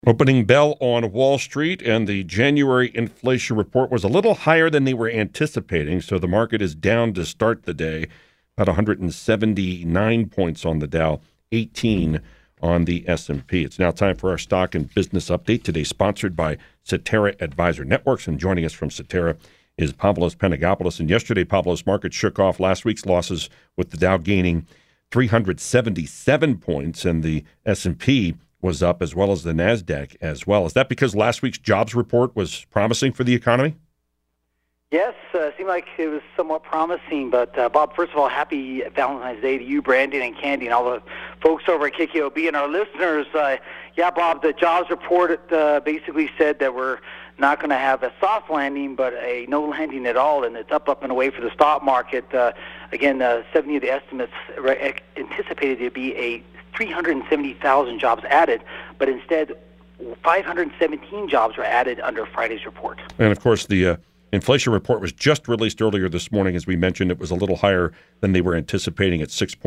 Opening bell on Wall Street, and the January inflation report was a little higher than they were anticipating, so the market is down to start the day, about 179 points on the Dow, 18 on the S&P. It's now time for our stock and business update, today sponsored by Cetera Advisor Networks, and joining us from Cetera is Pavlos Panagopoulos. And yesterday, Pavlos, market shook off last week's losses with the Dow gaining 377 points, and the S&P was up, as well as the NASDAQ as well. Is that because last week's jobs report was promising for the economy? Yes, seemed like it was somewhat promising. But, Bob, first of all, happy Valentine's Day to you, Brandon, and Candy, and all the folks over at KKOB and our listeners. Yeah, Bob, the jobs report basically said that we're not going to have a soft landing, but a no landing at all, and it's up and away for the stock market. Again, 70 of the estimates anticipated to be a 370,000 jobs added, but instead 517 jobs were added under Friday's report. And, of course, the inflation report was just released earlier this morning. As we mentioned, it was a little higher than they were anticipating at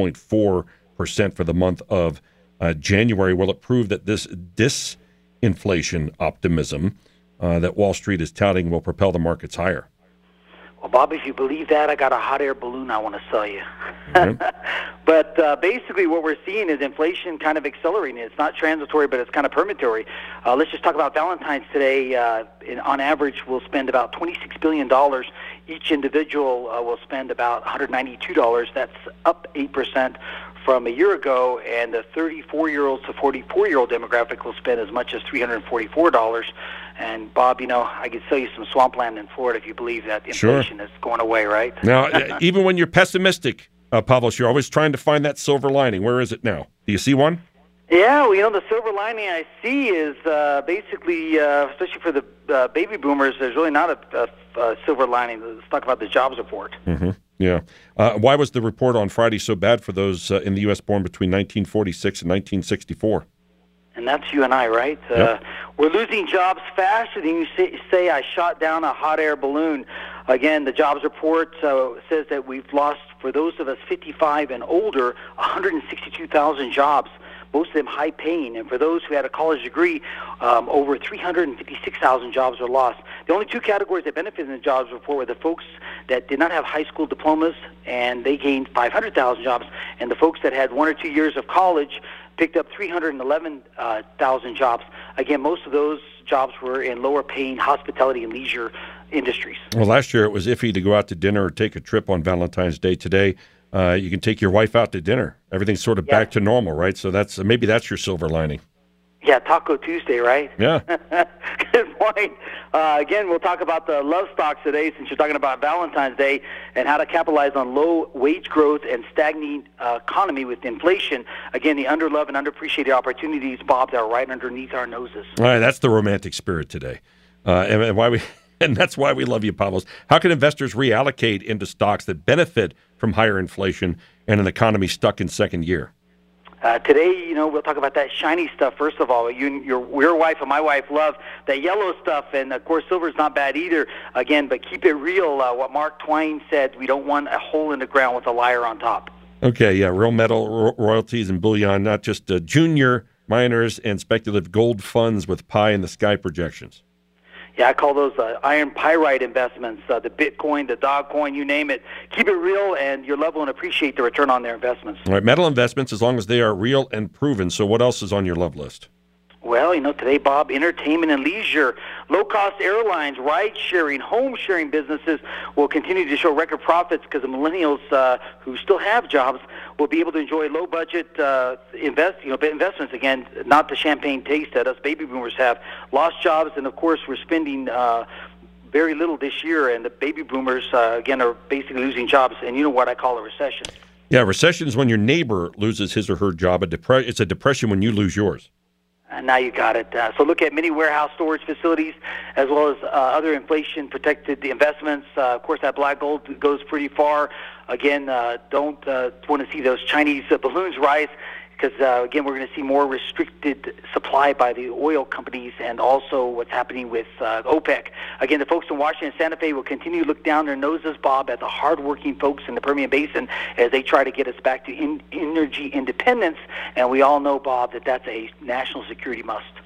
6.4% for the month of January. Will it prove that this disinflation optimism that Wall Street is touting will propel the markets higher? Well, Bob, if you believe that, I got a hot air balloon I want to sell you. Mm-hmm. But basically what we're seeing is inflation kind of accelerating. It's not transitory, but it's kind of permanent. Let's just talk about Valentine's today. On average, we'll spend about $26 billion. Each individual will spend about $192. That's up 8% from a year ago, and the 34-year-olds to 44-year-old demographic will spend as much as $344. And, Bob, I could sell you some swampland in Florida if you believe that inflation is going away, right? Now, even when you're pessimistic, Pavlos, you're always trying to find that silver lining. Where is it now? Do you see one? Yeah, well, the silver lining I see is basically, especially for the baby boomers, there's really not a silver lining. Let's talk about the jobs report. Mm-hmm. Yeah. Why was the report on Friday so bad for those in the U.S. born between 1946 and 1964? And that's you and I, right? Yep. We're losing jobs faster than you say I shot down a hot air balloon. Again, the jobs report says that we've lost, for those of us 55 and older, 162,000 jobs, most of them high-paying. And for those who had a college degree, over 356,000 jobs were lost. The only two categories that benefited in the jobs report were the folks that did not have high school diplomas, and they gained 500,000 jobs, and the folks that had 1 or 2 years of college picked up 311,000 jobs. Again, most of those jobs were in lower-paying hospitality and leisure industries. Well, last year it was iffy to go out to dinner or take a trip on Valentine's Day. Today, you can take your wife out to dinner. Everything's sort of back to normal, right? So maybe that's your silver lining. Yeah, Taco Tuesday, right? Yeah. Good point. Again, we'll talk about the love stocks today, since you're talking about Valentine's Day and how to capitalize on low wage growth and stagnating economy with inflation. Again, the underloved and underappreciated opportunities, Bob, that are right underneath our noses. All right, that's the romantic spirit today, and that's why we love you, Pavlos. How can investors reallocate into stocks that benefit from higher inflation and an economy stuck in second year? Today, we'll talk about that shiny stuff. First of all, your wife and my wife love that yellow stuff, and of course, silver's not bad either. Again, but keep it real. What Mark Twain said: we don't want a hole in the ground with a liar on top. Okay, yeah, real metal royalties and bullion, not just junior miners and speculative gold funds with pie in the sky projections. Yeah, I call those iron pyrite investments, the Bitcoin, the Dogecoin, you name it. Keep it real, and your love will appreciate the return on their investments. All right, metal investments, as long as they are real and proven. So what else is on your love list? Well, today, Bob, entertainment and leisure, low-cost airlines, ride-sharing, home-sharing businesses will continue to show record profits because the millennials who still have jobs will be able to enjoy low-budget investments. Again, not the champagne taste that us baby boomers have. Lost jobs, and, of course, we're spending very little this year, and the baby boomers, again, are basically losing jobs. And you know what I call a recession. Yeah, recession is when your neighbor loses his or her job. It's a depression when you lose yours. Now you got it. So look at many warehouse storage facilities as well as other inflation-protected investments. Of course, that black gold goes pretty far. Again, don't want to see those Chinese balloons rise because, again, we're going to see more restricted supply by the oil companies and also what's happening with OPEC. Again, the folks in Washington and Santa Fe will continue to look down their noses, Bob, at the hardworking folks in the Permian Basin as they try to get us back to energy independence. And we all know, Bob, that that's a national security must.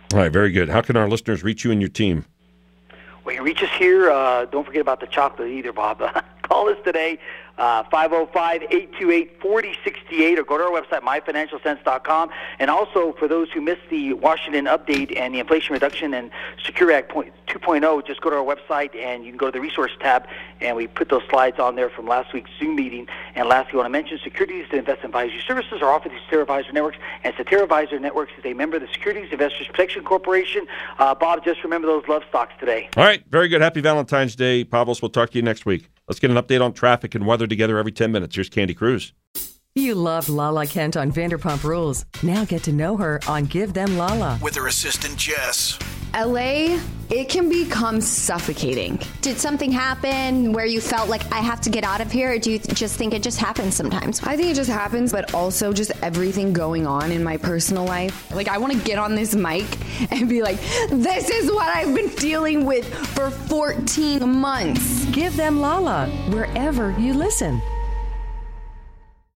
All right, very good. How can our listeners reach you and your team? Well, you reach us here. Don't forget about the chocolate either, Bob. Call us today, 505-828-4068, or go to our website, myfinancialsense.com. And also, for those who missed the Washington update and the Inflation Reduction and Secure Act 2.0, just go to our website and you can go to the resource tab, and we put those slides on there from last week's Zoom meeting. And lastly, I want to mention Securities and Investment Advisory Services are offered through Cetera Advisor Networks, and Cetera Advisor Networks is a member of the Securities Investors Protection Corporation. Bob, just remember those love stocks today. All right, very good. Happy Valentine's Day, Pavlos. We'll talk to you next week. Let's get an update on traffic and weather together every 10 minutes. Here's Candy Cruz. You loved Lala Kent on Vanderpump Rules. Now get to know her on Give Them Lala. With her assistant, Jess. LA, it can become suffocating. Did something happen where you felt like I have to get out of here, or do you just think it just happens sometimes? I think it just happens, but also just everything going on in my personal life. Like, I want to get on this mic and be like, this is what I've been dealing with for 14 months. Give Them Lala, wherever you listen.